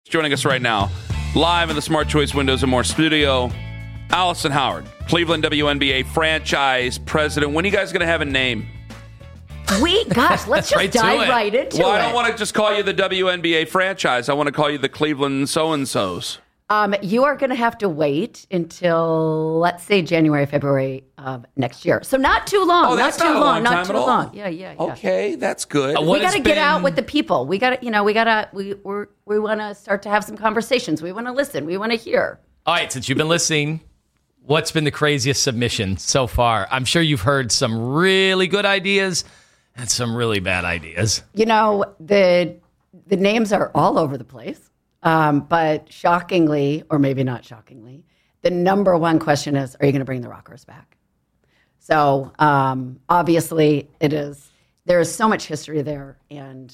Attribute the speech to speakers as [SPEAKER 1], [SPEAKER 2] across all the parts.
[SPEAKER 1] Joining us right now, live in the Smart Choice Windows and More studio, Allison Howard, Cleveland WNBA franchise president. When are you guys going to have a name?
[SPEAKER 2] Let's just dive right into it.
[SPEAKER 1] Well, I don't want to just call you the WNBA franchise. I want to call you the Cleveland so-and-sos.
[SPEAKER 2] You are going to have to wait until, let's say, January, February of next year. So not too long.
[SPEAKER 1] Oh, that's not too long.
[SPEAKER 2] Not too long. Yeah.
[SPEAKER 1] Okay, that's good.
[SPEAKER 2] We got to get out with the people. We want to start to have some conversations. We want to listen. We want to hear.
[SPEAKER 3] All right, since you've been listening, what's been the craziest submission so far? I'm sure you've heard some really good ideas and some really bad ideas.
[SPEAKER 2] The names are all over the place. But shockingly, or maybe not shockingly, the number one question is, are you going to bring the Rockers back? So obviously there is so much history there, and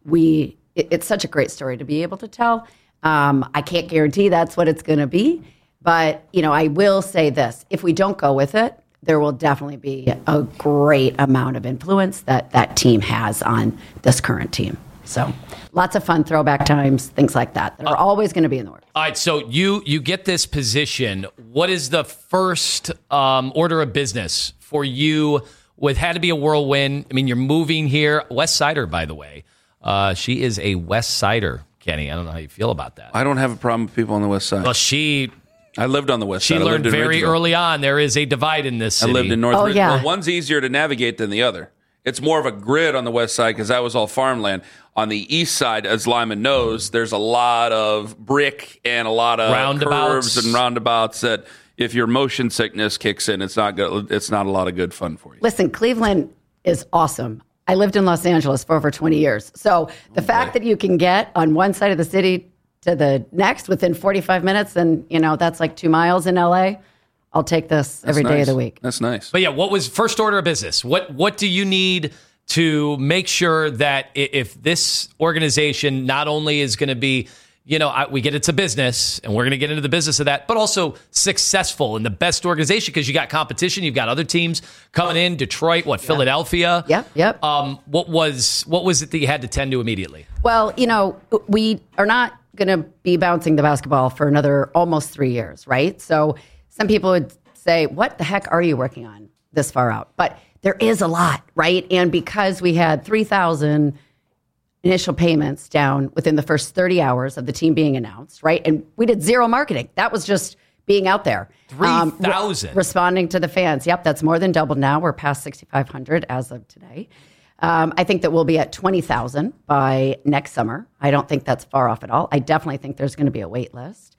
[SPEAKER 2] it's such a great story to be able to tell. I can't guarantee that's what it's going to be, but I will say this. If we don't go with it, there will definitely be a great amount of influence that team has on this current team. So lots of fun throwback times, things like that. They're always going to be in the works.
[SPEAKER 3] All right, so you get this position. What is the first order of business for you? It had to be a whirlwind. I mean, you're moving here. West Sider, by the way. She is a West Sider, Kenny. I don't know how you feel about that.
[SPEAKER 1] I don't have a problem with people on the West Side.
[SPEAKER 3] Well,
[SPEAKER 1] I lived on the West Side.
[SPEAKER 3] She learned very early on there is a divide in this city.
[SPEAKER 1] I lived in North Ridgeville.
[SPEAKER 2] Yeah.
[SPEAKER 1] Well, one's easier to navigate than the other. It's more of a grid on the West Side because that was all farmland. On the East Side, as Lyman knows, there's a lot of brick and a lot of curves and roundabouts that if your motion sickness kicks in, it's not good. It's not a lot of good fun for you.
[SPEAKER 2] Listen, Cleveland is awesome. I lived in Los Angeles for over 20 years. So the fact that you can get on one side of the city to the next within 45 minutes, and that's like 2 miles in LA. I'll take this every day of the week.
[SPEAKER 1] That's nice.
[SPEAKER 3] But yeah, what was first order of business? What do you need to make sure that if this organization not only is going to be, we get it's a business and we're going to get into the business of that, but also successful and the best organization because you got competition, you've got other teams coming in, Detroit, Philadelphia.
[SPEAKER 2] Yep.
[SPEAKER 3] What was it that you had to tend to immediately?
[SPEAKER 2] Well, we are not going to be bouncing the basketball for another almost 3 years, right? So some people would say, what the heck are you working on this far out? But there is a lot, right? And because we had 3,000 initial payments down within the first 30 hours of the team being announced, right? And we did zero marketing. That was just being out there.
[SPEAKER 3] 3,000?
[SPEAKER 2] Responding to the fans. Yep, that's more than doubled now. We're past 6,500 as of today. I think that we'll be at 20,000 by next summer. I don't think that's far off at all. I definitely think there's going to be a wait list.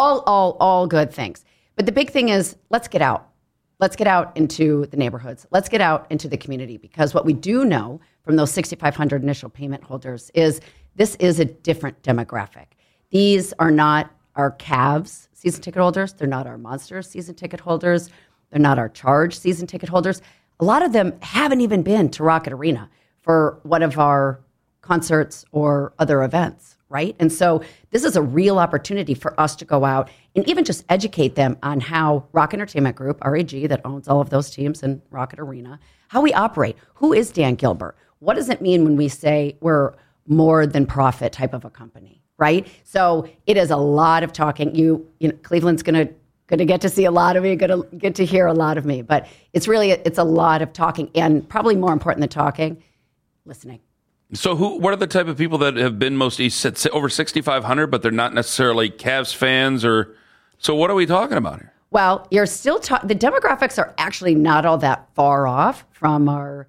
[SPEAKER 2] All good things. But the big thing is, let's get out. Let's get out into the neighborhoods. Let's get out into the community because what we do know from those 6,500 initial payment holders is this is a different demographic. These are not our Cavs season ticket holders. They're not our Monsters season ticket holders. They're not our Charge season ticket holders. A lot of them haven't even been to Rocket Arena for one of our concerts or other events, right? And so this is a real opportunity for us to go out and even just educate them on how Rock Entertainment Group, REG, that owns all of those teams in Rocket Arena, how we operate. Who is Dan Gilbert? What does it mean when we say we're more than profit type of a company, right? So it is a lot of talking. Cleveland's going to get to see a lot of me, going to get to hear a lot of me. But it's a lot of talking, and probably more important than talking, listening.
[SPEAKER 1] So what are the type of people that have been most east, over 6,500, but they're not necessarily Cavs fans so what are we talking about here?
[SPEAKER 2] Well, you're still the demographics are actually not all that far off from our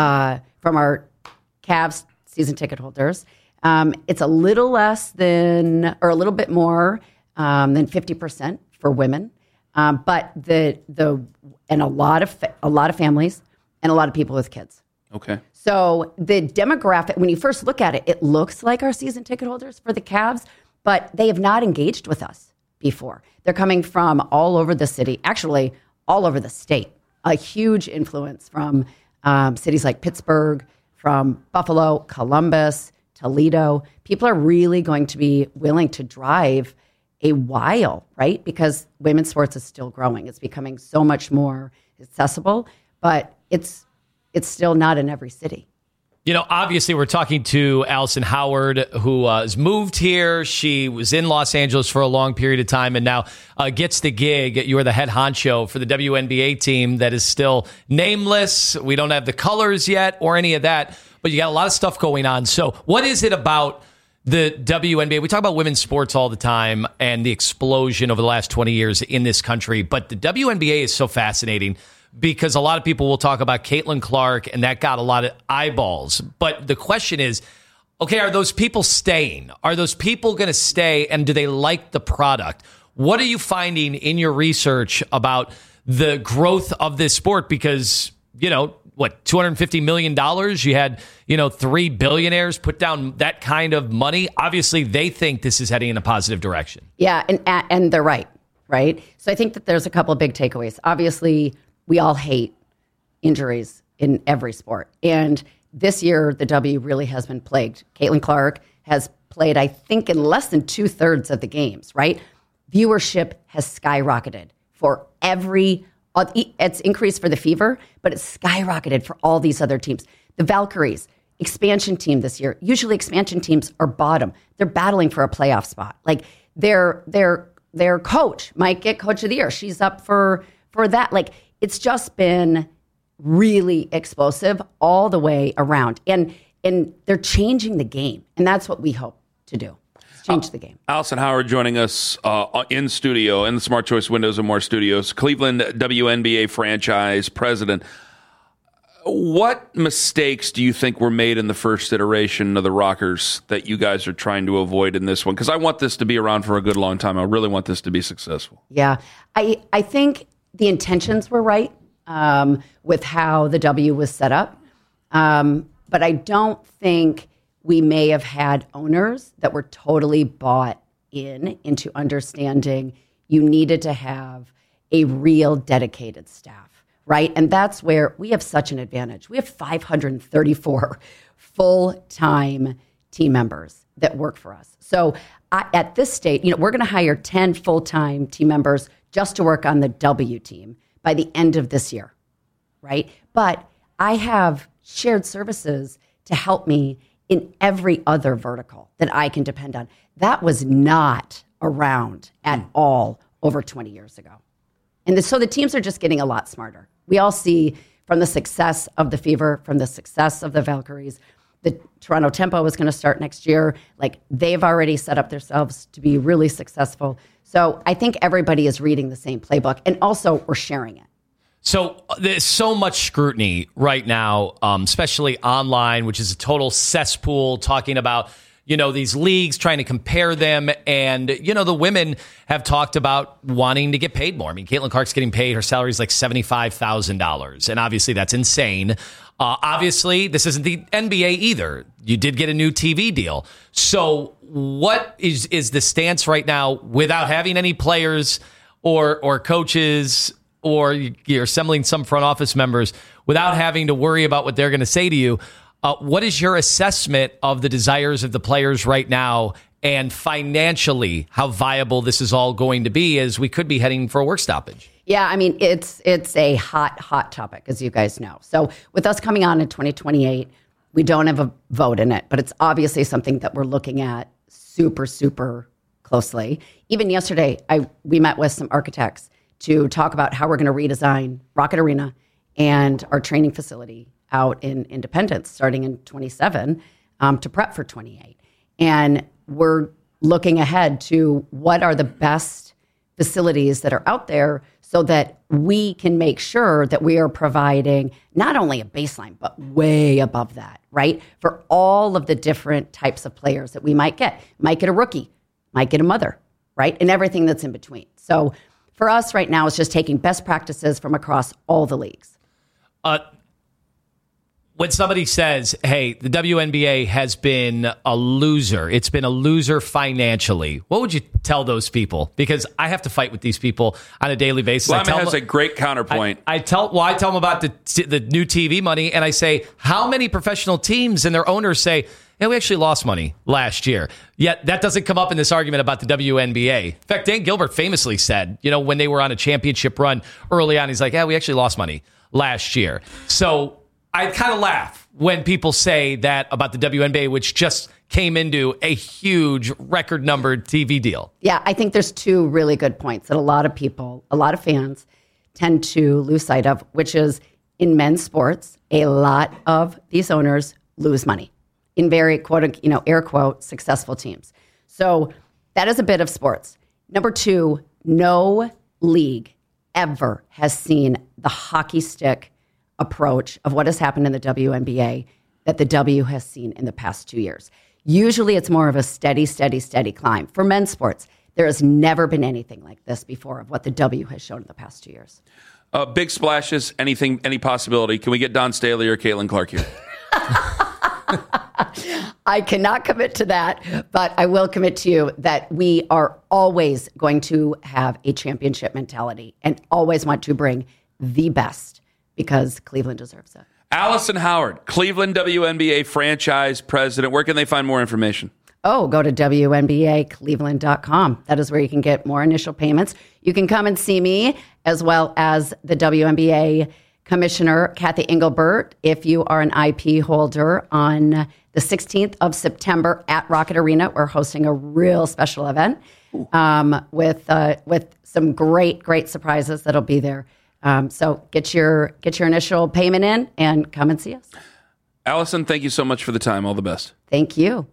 [SPEAKER 2] Cavs season ticket holders. It's a little less than, or a little bit more than 50% for women. But and a lot of families and a lot of people with kids.
[SPEAKER 1] Okay.
[SPEAKER 2] So the demographic, when you first look at it, it looks like our season ticket holders for the Cavs, but they have not engaged with us before. They're coming from all over the city, actually all over the state. A huge influence from cities like Pittsburgh, from Buffalo, Columbus, Toledo. People are really going to be willing to drive a while, right? Because women's sports is still growing. It's becoming so much more accessible, but it's still not in every city.
[SPEAKER 3] Obviously, we're talking to Allison Howard, who has moved here. She was in Los Angeles for a long period of time and now gets the gig. You are the head honcho for the WNBA team that is still nameless. We don't have the colors yet or any of that, but you got a lot of stuff going on. So what is it about the WNBA? We talk about women's sports all the time and the explosion over the last 20 years in this country, but the WNBA is so fascinating because a lot of people will talk about Caitlin Clark, and that got a lot of eyeballs. But the question is, okay, are those people staying? Are those people going to stay, and do they like the product? What are you finding in your research about the growth of this sport? Because, $250 million? You had, 3 billionaires put down that kind of money. Obviously, they think this is heading in a positive direction.
[SPEAKER 2] Yeah, and they're right? So I think that there's a couple of big takeaways. Obviously, we all hate injuries in every sport. And this year, the W really has been plagued. Caitlin Clark has played, I think, in less than 2/3 of the games, right? Viewership has skyrocketed for it's increased for the Fever, but it's skyrocketed for all these other teams. The Valkyries, expansion team this year. Usually expansion teams are bottom. They're battling for a playoff spot. Like their coach might get coach of the year. She's up for that. Like, it's just been really explosive all the way around. And they're changing the game. And that's what we hope to do. Change the game.
[SPEAKER 1] Allison Howard joining us in studio in the Smart Choice Windows and More studios. Cleveland WNBA franchise president. What mistakes do you think were made in the first iteration of the Rockers that you guys are trying to avoid in this one? Because I want this to be around for a good long time. I really want this to be successful.
[SPEAKER 2] Yeah. I think the intentions were right with how the W was set up. But I don't think we may have had owners that were totally bought into understanding you needed to have a real dedicated staff, right? And that's where we have such an advantage. We have 534 full-time team members that work for us. So at this stage, we're going to hire 10 full-time team members just to work on the W team by the end of this year, right? But I have shared services to help me in every other vertical that I can depend on. That was not around at all over 20 years ago. And so the teams are just getting a lot smarter. We all see from the success of the Fever, from the success of the Valkyries, the Toronto Tempo is going to start next year. Like, they've already set up themselves to be really successful. So I think everybody is reading the same playbook, and also we're sharing it.
[SPEAKER 3] So there's so much scrutiny right now, especially online, which is a total cesspool, talking about, these leagues, trying to compare them. And, the women have talked about wanting to get paid more. I mean, Caitlin Clark's getting paid. Her salary is like $75,000. And obviously that's insane. Obviously, this isn't the NBA either. You did get a new TV deal. So what is the stance right now without having any players or coaches, or you're assembling some front office members without having to worry about what they're going to say to you? What is your assessment of the desires of the players right now, and financially how viable this is all going to be, as we could be heading for a work stoppage?
[SPEAKER 2] Yeah, I mean, it's a hot topic, as you guys know. So with us coming on in 2028, we don't have a vote in it, but it's obviously something that we're looking at super, super closely. Even yesterday, we met with some architects to talk about how we're going to redesign Rocket Arena and our training facility out in Independence starting in 27 to prep for 28. And we're looking ahead to what are the best facilities that are out there so that we can make sure that we are providing not only a baseline, but way above that, right? For all of the different types of players that we might get. Might get a rookie, might get a mother, right? And everything that's in between. So for us right now, it's just taking best practices from across all the leagues.
[SPEAKER 3] When somebody says, hey, the WNBA has been a loser, it's been a loser financially, what would you tell those people? Because I have to fight with these people on a daily basis.
[SPEAKER 1] Lyman has a great counterpoint.
[SPEAKER 3] I tell them about the new TV money, and I say, how many professional teams and their owners say, yeah, we actually lost money last year. Yet that doesn't come up in this argument about the WNBA. In fact, Dan Gilbert famously said, when they were on a championship run early on, he's like, yeah, we actually lost money last year. So I kind of laugh when people say that about the WNBA, which just came into a huge record-numbered TV deal.
[SPEAKER 2] Yeah, I think there's two really good points that a lot of people, a lot of fans tend to lose sight of, which is in men's sports, a lot of these owners lose money in very, quote, air quote, successful teams. So that is a bit of sports. Number two, no league ever has seen the hockey stick approach of what has happened in the WNBA that the W has seen in the past 2 years. Usually it's more of a steady climb. For men's sports, there has never been anything like this before of what the W has shown in the past 2 years.
[SPEAKER 1] Big splashes, any possibility. Can we get Dawn Staley or Caitlin Clark here?
[SPEAKER 2] I cannot commit to that, but I will commit to you that we are always going to have a championship mentality and always want to bring the best because Cleveland deserves it.
[SPEAKER 1] Allison Howard, Cleveland WNBA franchise president. Where can they find more information?
[SPEAKER 2] Oh, go to WNBAcleveland.com. That is where you can get more initial payments. You can come and see me as well as the WNBA Commissioner, Kathy Engelbert, if you are an IP holder on the 16th of September at Rocket Arena. We're hosting a real special event with some great surprises that'll be there. So get your initial payment in and come and see us.
[SPEAKER 1] Allison, thank you so much for the time. All the best.
[SPEAKER 2] Thank you.